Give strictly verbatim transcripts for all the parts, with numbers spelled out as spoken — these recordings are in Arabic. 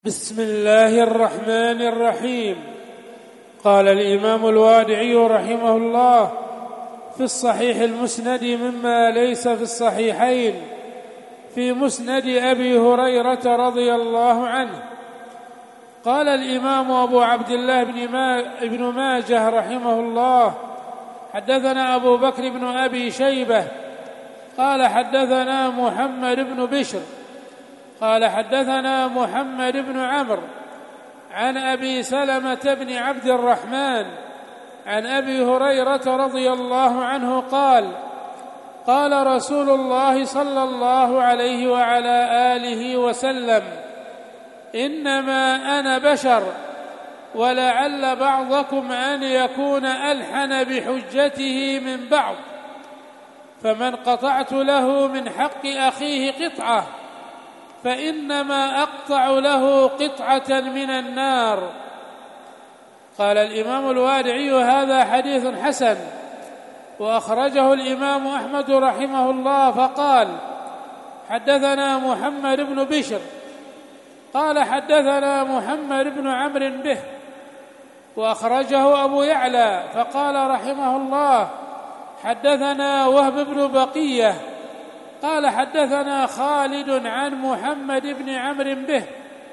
بسم الله الرحمن الرحيم. قال الإمام الوادعي رحمه الله في الصحيح المسند مما ليس في الصحيحين في مسند أبي هريرة رضي الله عنه. قال الإمام أبو عبد الله بن ماجه رحمه الله حدثنا أبو بكر بن أبي شيبة قال حدثنا محمد بن بشر قال حدثنا محمد بن عمرو عن أبي سلمة بن عبد الرحمن عن أبي هريرة رضي الله عنه قال قال رسول الله صلى الله عليه وعلى آله وسلم: إنما أنا بشر ولعل بعضكم أن يكون ألحن بحجته من بعض، فمن قطعت له من حق أخيه قطعة فإنما أقطع له قطعة من النار. قال الإمام الوادعي: هذا حديث حسن، وأخرجه الإمام أحمد رحمه الله فقال: حدثنا محمد بن بشر قال حدثنا محمد بن عمرو به. وأخرجه أبو يعلى فقال رحمه الله: حدثنا وهب بن بقية قال حدثنا خالد عن محمد بن عمرو به.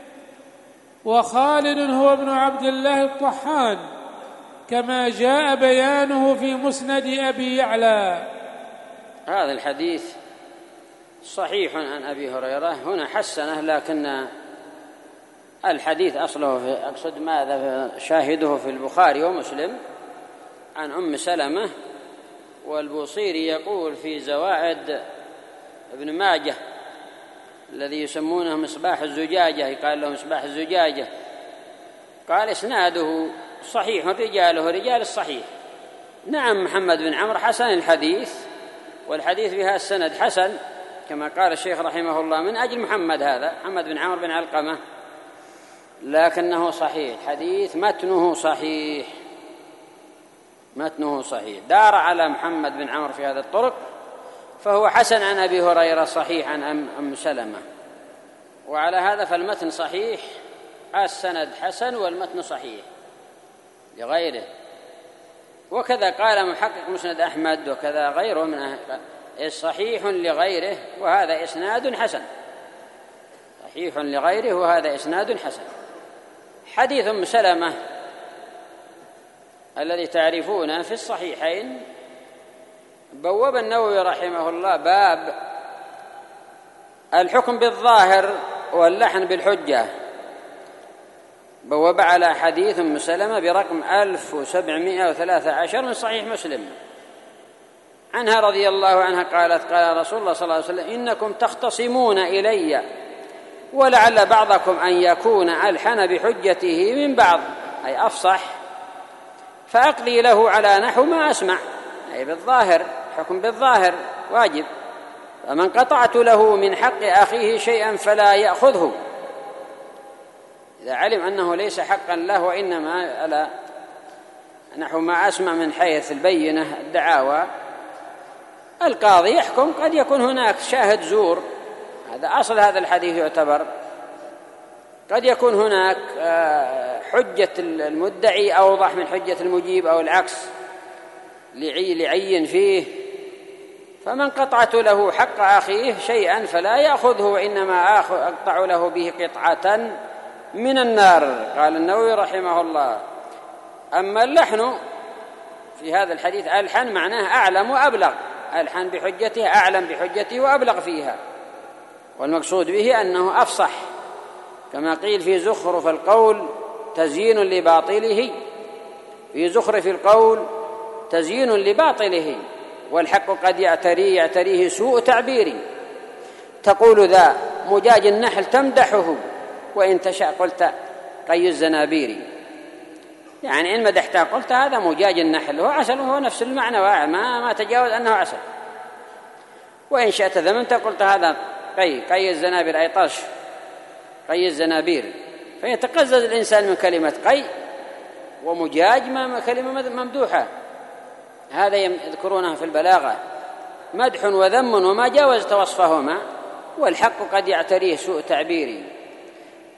وخالد هو ابن عبد الله الطحان كما جاء بيانه في مسند أبي يعلى. هذا الحديث صحيح عن أبي هريرة، هنا حسنه، لكن الحديث أصله في أقصد ماذا شاهده في البخاري ومسلم عن أم سلمة. والبوصيري يقول في زوائد ابن ماجه الذي يسمونه مصباح الزجاجة، يقال له مصباح الزجاجة، قال إسناده صحيح رجاله رجال الصحيح. نعم، محمد بن عمرو حسن الحديث، والحديث بها السند حسن كما قال الشيخ رحمه الله من أجل محمد هذا محمد بن عمرو بن علقمة، لكنه صحيح الحديث، متنه صحيح متنه صحيح دار على محمد بن عمرو في هذا الطرق، فهو حسن عن أبي هريرة صحيح عن أم سلمة. وعلى هذا فالمتن صحيح، السند حسن والمتن صحيح لغيره. وكذا قال محقق مسند أحمد وكذا غيره من أهل صحيح لغيره وهذا إسناد حسن، صحيح لغيره وهذا إسناد حسن. حديث أم سلمة الذي تعرفونه في الصحيحين بوب النووي رحمه الله باب الحكم بالظاهر واللحن بالحجة، بوب على حديث أم سلمة برقم ألف وسبعمائة وثلاثة عشر من صحيح مسلم عنها رضي الله عنها قالت: قال رسول الله صلى الله عليه وسلم: إنكم تختصمون إلي ولعل بعضكم أن يكون ألحن بحجته من بعض، أي أفصح، فأقضي له على نحو ما أسمع، أي بالظاهر، حكم بالظاهر واجب. فمن قطعت له من حق أخيه شيئا فلا يأخذه إذا علم أنه ليس حقا له وإنما على نحو ما أسمع من حيث البينة الدعاوى. القاضي يحكم، قد يكون هناك شاهد زور، هذا أصل هذا الحديث يعتبر، قد يكون هناك حجة المدعي أوضح من حجة المجيب أو العكس لعين فيه. فمن قطعت له حق أخيه شيئا فلا يأخذه وإنما أقطع له به قطعة من النار. قال النووي رحمه الله: أما اللحن في هذا الحديث ألحن معناه أعلم وأبلغ، ألحن بحجته أعلم بحجته وأبلغ فيها، والمقصود به أنه أفصح، كما قيل في زخرف القول تزيين لباطله، في زخرف القول تزيين لباطله، والحق قد يعتري يعتريه سوء تعبيري. تقول ذا مجاج النحل تمدحه وإن تشاء قلت قي الزنابير، يعني إن مدحته قلت هذا مجاج النحل، هو عسل، وهو نفس المعنى ما ما تجاوز أنه عسل. وإن شئت ذممت قلت هذا قي قي الزنابير، أي طرش قي الزنابير. فيتقزز الإنسان من كلمة قي ومجاج ما كلمة ممدوحة. هذا يذكرونه في البلاغة مدح وذم وما جاوزت وصفهما، والحق قد يعتريه سوء تعبيري.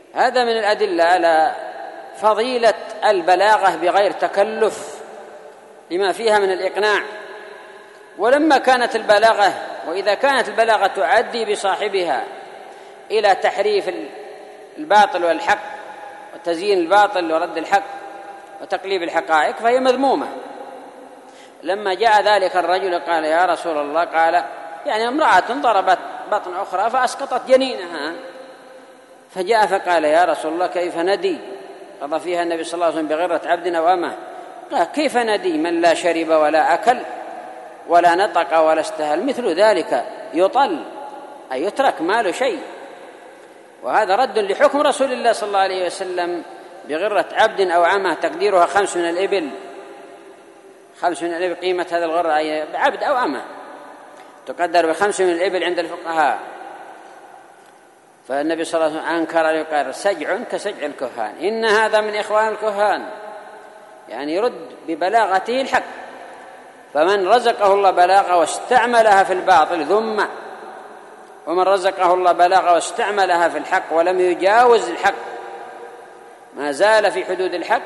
هذا من الأدلة على فضيلة البلاغة بغير تكلف لما فيها من الإقناع. ولما كانت البلاغة وإذا كانت البلاغة تؤدي بصاحبها إلى تحريف الباطل والحق وتزيين الباطل ورد الحق وتقليب الحقائق فهي مذمومة. لما جاء ذلك الرجل قال يا رسول الله، قال يعني امرأة ضربت بطن أخرى فأسقطت جنينها، فجاء فقال يا رسول الله كيف ندي؟ قضى فيها النبي صلى الله عليه وسلم بغرة عبد أو أمة. قال كيف ندي من لا شرب ولا أكل ولا نطق ولا استهل؟ مثل ذلك يطل أي يترك ما له شيء. وهذا رد لحكم رسول الله صلى الله عليه وسلم بغرة عبد أو أمة تقديرها خمس من الإبل، خمس من الإبل قيمة هذا الغرة أي عبد أو أمة تقدر بخمس من الإبل عند الفقهاء. فالنبي صلى الله عليه وسلم أنكر عليه وقال سجع كسجع الكهان، إن هذا من إخوان الكهان، يعني يرد ببلاغته الحق. فمن رزقه الله بلاغة واستعملها في الباطل ذم، ومن رزقه الله بلاغة واستعملها في الحق ولم يجاوز الحق ما زال في حدود الحق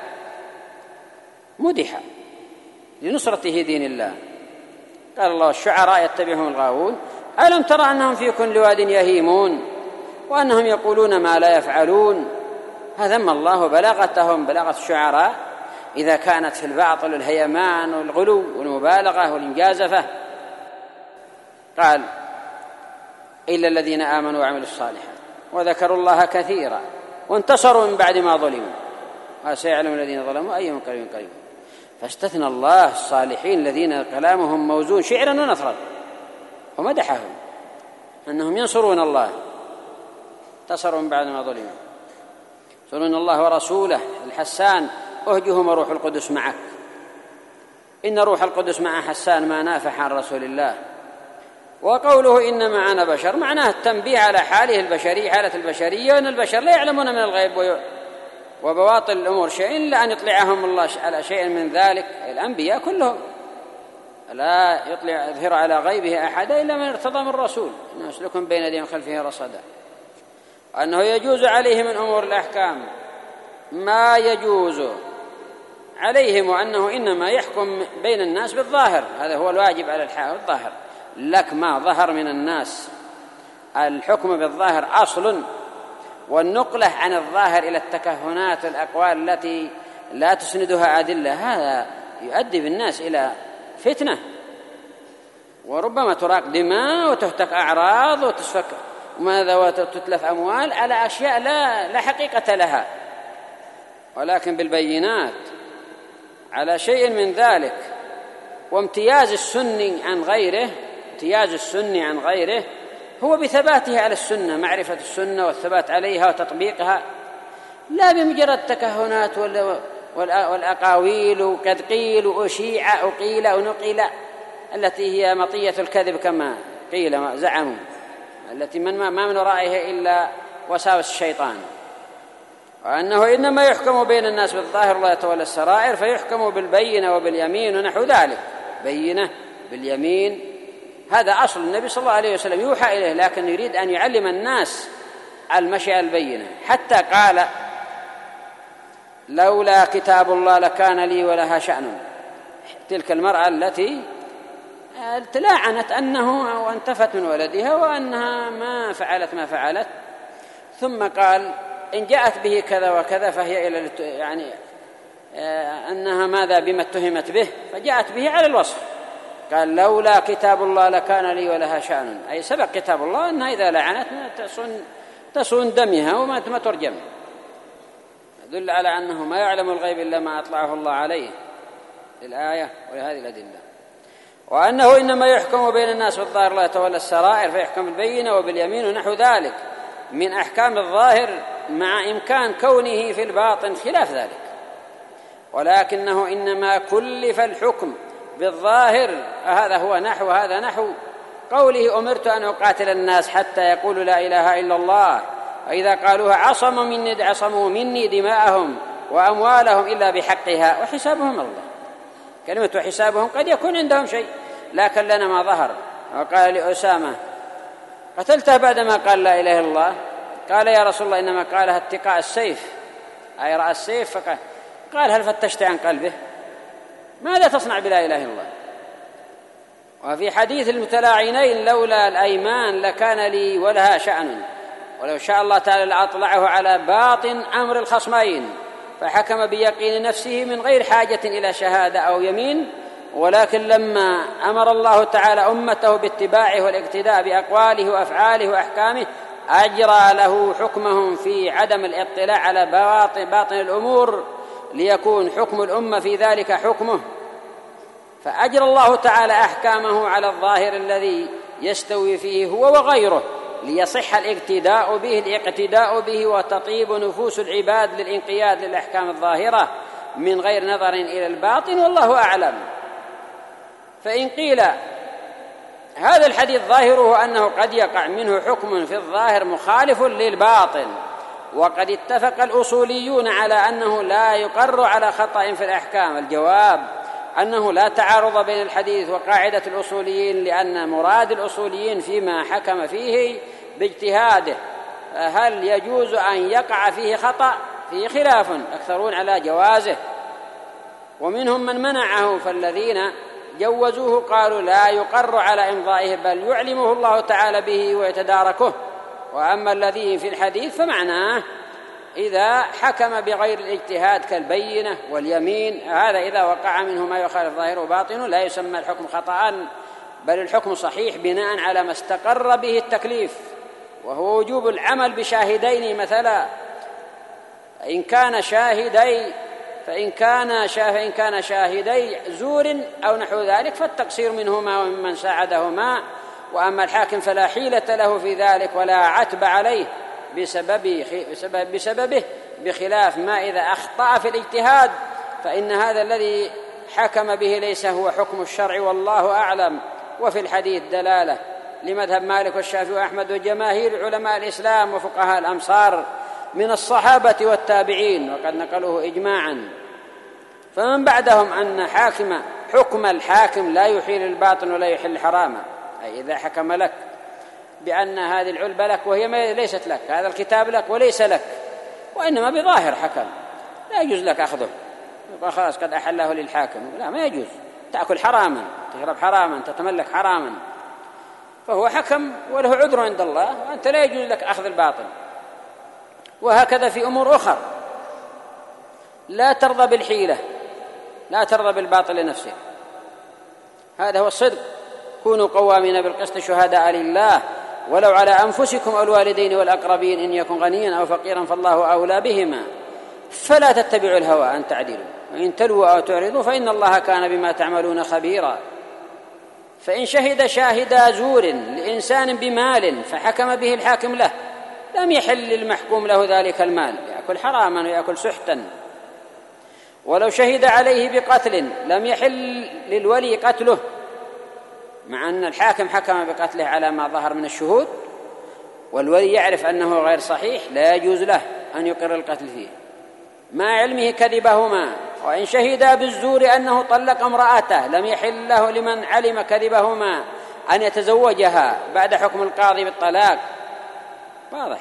مدح لنصرته دين الله. قال الله الشعراء يتبعهم الغاوون ألم ترى أنهم في كل واد يهيمون وأنهم يقولون ما لا يفعلون. هذم الله بلاغتهم بلاغة الشعراء إذا كانت في الباطل والهيمان والغلو والمبالغة والمجازفة. قال إلا الذين آمنوا وعملوا الصالحات وذكروا الله كثيرا وانتصروا من بعد ما ظلموا وسيعلم الذين ظلموا أيهم قريب قريب. فاستثنى الله الصالحين الذين كلامهم موزون شعرا ونثرا ومدحهم أنهم ينصرون الله، انتصروا من بعد ما ظلموا، ينصرون الله ورسوله. الحسان أهجهم روح القدس معك، إن روح القدس مع حسان ما نافح عن رسول الله. وقوله إنما أنا بشر معناه التنبيه على حاله البشري، حالة البشرية، وأن البشر لا يعلمون من الغيب وبواطن الأمور شيء إلا أن يطلعهم الله على شيء من ذلك. الأنبياء كلهم لا يطلع يظهر على غيبه أحدا إلا من ارتضى من رسول إنه يسلكهم بين يديهم خلفه رصدا. أنه يجوز عليه من أمور الأحكام ما يجوز عليهم، وأنه إنما يحكم بين الناس بالظاهر، هذا هو الواجب على الحاكم الظاهر. لك ما ظهر من الناس، الحكم بالظاهر أصل، والنقلة عن الظاهر إلى التكهنات والأقوال التي لا تسندها أدلة هذا يؤدي بالناس إلى فتنة، وربما تراق دماء وتهتك أعراض وتسفك ماذا وتتلف أموال على أشياء لا لا حقيقة لها. ولكن بالبينات على شيء من ذلك. وامتياز السني عن غيره، امتياز السني عن غيره هو بثباته على السنة، معرفة السنة والثبات عليها وتطبيقها، لا بمجرد تكهنات والأقاويل وقد قيل وأشيع وقيل ونقيل التي هي مطية الكذب كما قيل زعموا، التي من ما من ورائها إلا وساوس الشيطان. وأنه إنما يحكم بين الناس بالظاهر الله يتولى السرائر، فيحكم بالبينة وباليمين ونحو ذلك. بينة باليمين هذا أصل النبي صلى الله عليه وسلم يوحى إليه، لكن يريد أن يعلم الناس المشي البينة. حتى قال لولا كتاب الله لكان لي ولها شأن. تلك المرأة التي تلاعنت أنه وانتفت من ولدها وأنها ما فعلت ما فعلت، ثم قال إن جاءت به كذا وكذا فهي إلى يعني أنها ماذا بما اتهمت به، فجاءت به على الوصف. قال لولا كتاب الله لكان لي ولها شأن، أي سبق كتاب الله أنها إذا لعنت تصون, تصون دمها وما ترجم. يدل على أنه ما يعلم الغيب إلا ما أطلعه الله عليه الآية ولهذه الأدلة. وأنه إنما يحكم بين الناس بالظاهر الله يتولى السرائر، فيحكم بالبينة وباليمين ونحو ذلك من أحكام الظاهر، مع إمكان كونه في الباطن خلاف ذلك. ولكنه إنما كلف الحكم بالظاهر، هذا هو نحو هذا نحو قوله أمرت أن أقاتل الناس حتى يقولوا لا إله إلا الله، وإذا قالوها عصموا مني عصموا مني دماءهم وأموالهم إلا بحقها وحسابهم الله. كلمة وحسابهم قد يكون عندهم شيء، لكن لنا ما ظهر. وقال لأسامة قتلته بعدما قال لا إله إلا الله، قال يا رسول الله إنما قالها اتقاء السيف، أي رأى السيف فقال. قال هل فتشت عن قلبه؟ ماذا تصنع بلا إله إلا الله؟ وفي حديث المتلاعنين لولا الأيمان لكان لي ولها شأن، ولو شاء الله تعالى لأطلعه على باطن أمر الخصمين فحكم بيقين نفسه من غير حاجة إلى شهادة أو يمين، ولكن لما أمر الله تعالى أمته باتباعه والاقتداء بأقواله وأفعاله وأحكامه أجرى له حكمهم في عدم الاطلاع على باطن, باطن الأمور ليكون حكم الأمة في ذلك حكمه، فأجرى الله تعالى أحكامه على الظاهر الذي يستوي فيه هو وغيره ليصح الاقتداء به الاقتداء به وتطيب نفوس العباد للانقياد للأحكام الظاهرة من غير نظر إلى الباطن، والله أعلم. فإن قيل هذا الحديث ظاهره أنه قد يقع منه حكم في الظاهر مخالف للباطن، وقد اتفق الأصوليون على أنه لا يقر على خطأ في الأحكام، الجواب أنه لا تعارض بين الحديث وقاعدة الأصوليين، لأن مراد الأصوليين فيما حكم فيه باجتهاده، هل يجوز أن يقع فيه خطأ؟ فيه خلاف، أكثرون على جوازه ومنهم من منعه، فالذين جوزوه قالوا لا يقر على إمضائه بل يعلمه الله تعالى به ويتداركه. وأما الذي في الحديث فمعناه إذا حكم بغير الاجتهاد كالبينة واليمين، هذا إذا وقع منه ما يخالف ظاهره وباطنه لا يسمى الحكم خطأ، بل الحكم صحيح بناء على ما استقر به التكليف، وهو وجوب العمل بشاهدين مثلا، إن كان شاهدي فإن كان فإن كان شاهدي زور أو نحو ذلك فالتقصير منهما وممن ساعدهما، وأما الحاكم فلا حيلة له في ذلك ولا عتب عليه بسبب بسببه، بخلاف ما إذا أخطأ في الاجتهاد فإن هذا الذي حكم به ليس هو حكم الشرع، والله أعلم. وفي الحديث دلالة لمذهب مالك والشافعي وأحمد وجماهير علماء الإسلام وفقهاء الأمصار من الصحابة والتابعين، وقد نقلوه إجماعا، فمن بعدهم أن حاكم حكم الحاكم لا يحيل الباطن ولا يحل حراما، أي إذا حكم لك بأن هذه العلبة لك وهي ليست لك، هذا الكتاب لك وليس لك، وإنما بظاهر حكم، لا يجوز لك أخذه، يقول خلاص قد أحله للحاكم، لا ما يجوز، تأكل حراما، تشرب حراما، تتملك حراما، فهو حكم وله عذر عند الله، وأنت لا يجوز لك أخذ الباطل. وهكذا في أمور أخرى، لا ترضى بالحيلة، لا ترضى بالباطل لنفسه، هذا هو الصدق. كونوا قوامين بالقسط شهداء لله ولو على أنفسكم أو الوالدين والأقربين إن يكن غنيا أو فقيرا فالله أولى بهما، فلا تتبعوا الهوى أن تعدلوا وإن تلووا أو تعرضوا فإن الله كان بما تعملون خبيرا. فإن شهد شاهدا زور لإنسان بمال فحكم به الحاكم له لم يحل للمحكوم له ذلك المال، يأكل حراما ويأكل سحتا. ولو شهد عليه بقتل لم يحل للولي قتله، مع أن الحاكم حكم بقتله على ما ظهر من الشهود، والولي يعرف أنه غير صحيح، لا يجوز له أن يقر القتل فيه مع علمه كذبهما. وإن شهدا بالزور أنه طلق امرأته لم يحل له لمن علم كذبهما أن يتزوجها بعد حكم القاضي بالطلاق. واضح،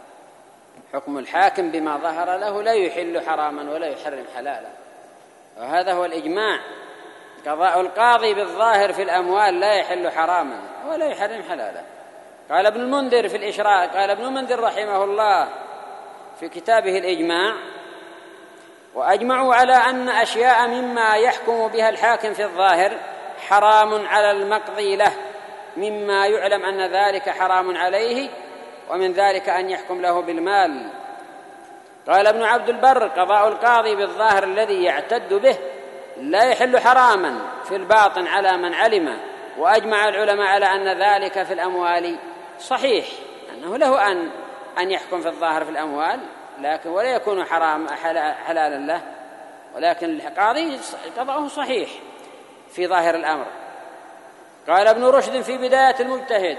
حكم الحاكم بما ظهر له لا يحل حراما ولا يحرم حلالا، وهذا هو الإجماع. قضاء القاضي بالظاهر في الأموال لا يحل حراما ولا يحرم حلالا. قال ابن المنذر في الإشراء، قال ابن المنذر رحمه الله في كتابه الإجماع: وأجمعوا على أن أشياء مما يحكم بها الحاكم في الظاهر حرام على المقضي له، مما يعلم أن ذلك حرام عليه، ومن ذلك أن يحكم له بالمال. قال ابن عبد البر: قضاء القاضي بالظاهر الذي يعتد به لا يحل حراما في الباطن على من علم. وأجمع العلماء على أن ذلك في الأموال صحيح، أنه له أن أن يحكم في الظاهر في الأموال، لكن ولا يكون حرام حلالا له، ولكن القاضي قضاءه صحيح في ظاهر الأمر. قال ابن رشد في بداية المجتهد: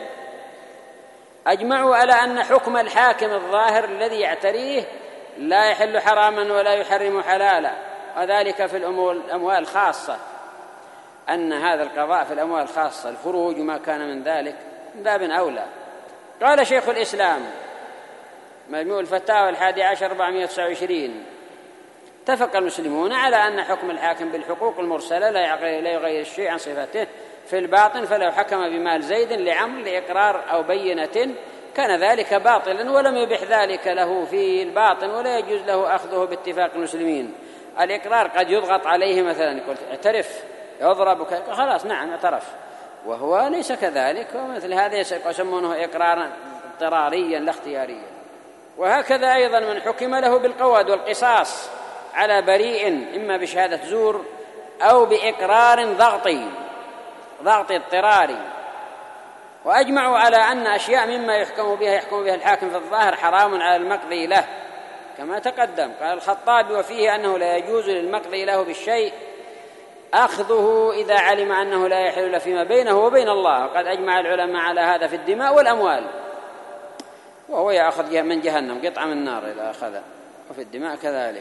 أجمعوا على أن حكم الحاكم الظاهر الذي يعتريه لا يحل حراما ولا يحرم حلالا، وذلك في الأموال الخاصة، أن هذا القضاء في الأموال الخاصة الفروج وما كان من ذلك من باب أولى. قال شيخ الإسلام: مجموع الفتاوى الحادي عشر أربعمائة وتسعة وعشرين. اتفق المسلمون على أن حكم الحاكم بالحقوق المرسلة لا يغير الشيء عن صفته في الباطن، فلو حكم بمال زيد لعمر لإقرار أو بينة كان ذلك باطلا ولم يبح ذلك له في الباطن، ولا يجوز له أخذه باتفاق المسلمين. الإقرار قد يضغط عليه مثلا، يقول اعترف، يضرب، خلاص نعم اعترف، وهو ليس كذلك، ومثل هذا يسمونه إقرارا اضطراريا لا اختياريا. وهكذا أيضا من حكم له بالقواد والقصاص على بريء إما بشهادة زور أو بإقرار ضغطي ضغط اضطراري. وأجمعوا على أن أشياء مما يحكم بها يحكم بها الحاكم في الظاهر حرام على المقضي له كما تقدم. قال الخطابي وفيه أنه لا يجوز للمقضي له بالشيء أخذه إذا علم أنه لا يحل فيما بينه وبين الله، وقد أجمع العلماء على هذا في الدماء والأموال، وهو يأخذ من جهنم قطعة من النار إذا أخذ، وفي الدماء كذلك.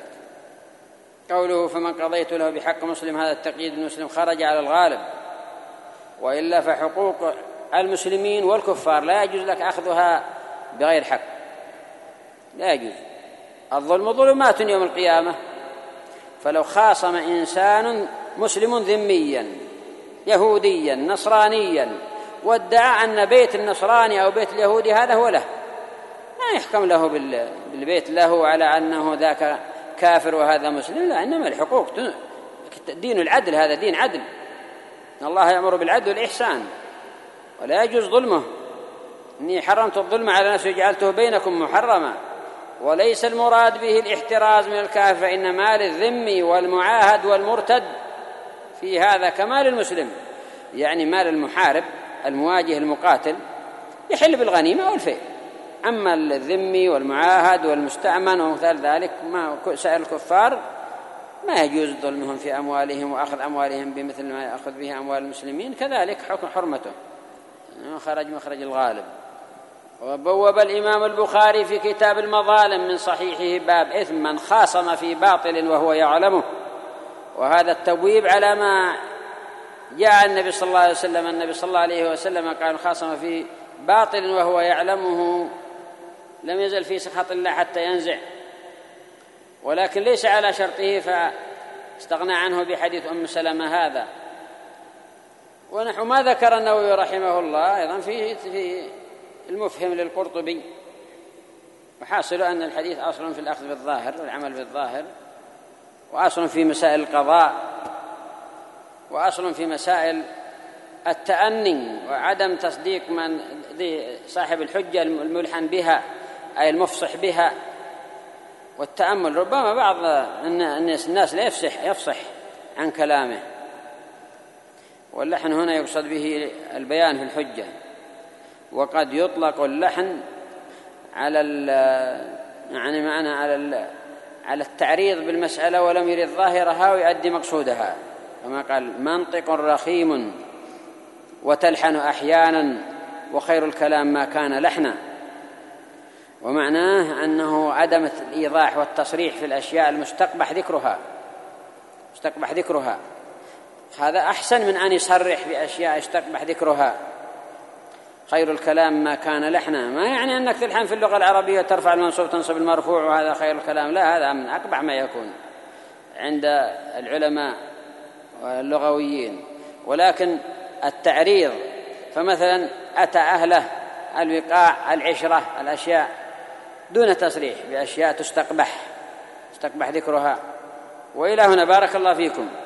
قوله فمن قضيت له بحق مسلم، هذا التقييد المسلم خرج على الغالب، وإلا فحقوق المسلمين والكفار لا يجوز لك أخذها بغير حق، لا يجوز. الظلم ظلمات يوم القيامة، فلو خاصم إنسان مسلم ذميا يهوديا نصرانيا وادعى أن بيت النصراني أو بيت اليهودي هذا هو له، ما يحكم له بالبيت له على أنه ذاك كافر وهذا مسلم، لا، إنما الحقوق دين العدل، هذا دين عدل، الله يأمر بالعدل والإحسان ولا يجوز ظلمه. إني حرمت الظلم على نفسي وجعلته بينكم محرما. وليس المراد به الاحتراز من الكافر، فإن مال الذمي والمعاهد والمرتد في هذا كمال المسلم، يعني مال المحارب المواجه المقاتل يحل بالغنيمة والفيء، أما الذمي والمعاهد والمستأمن ومثال ذلك ما سائر الكفار ما يجوز ظلمهم في أموالهم وأخذ أموالهم بمثل ما يأخذ به أموال المسلمين، كذلك حكم حرمته خرج مخرج الغالب. وبوب الإمام البخاري في كتاب المظالم من صحيحه باب إثم من خاصم في باطل وهو يعلمه، وهذا التبويب على ما جاء النبي صلى الله عليه وسلم. النبي صلى الله عليه وسلم قال خاصم في باطل وهو يعلمه لم يزل في سخط الله حتى ينزع، ولكن ليس على شرطه فاستغنى عنه بحديث أم سلمة هذا. ونحو ما ذكر النووي رحمه الله أيضا في في المفهم للقرطبي. وحاصل أن الحديث أصل في الأخذ بالظاهر والعمل بالظاهر، وأصل في مسائل القضاء، وأصل في مسائل التأني وعدم تصديق من صاحب الحجة الملحن بها أي المفصح بها، والتأمل. ربما بعض الناس لا يفصح يفصح عن كلامه، واللحن هنا يقصد به البيان في الحجة، وقد يطلق اللحن على يعني معنى على على التعريض بالمسألة ولم يرد ظاهرها ويؤدي مقصودها، كما قال منطق رخيم وتلحن أحيانا وخير الكلام ما كان لحنا. ومعناه أنه عدم الإيضاح والتصريح في الأشياء المستقبح ذكرها مستقبح ذكرها هذا أحسن من أن يصرح بأشياء يستقبح ذكرها. خير الكلام ما كان لحنا، ما يعني أنك تلحن في اللغة العربية ترفع المنصوب تنصب المرفوع وهذا خير الكلام، لا، هذا من أقبح ما يكون عند العلماء واللغويين. ولكن التعريض، فمثلا أتى أهله الوقاع العشرة الأشياء دون تصريح بأشياء تستقبح تستقبح ذكرها. وإلى هنا بارك الله فيكم.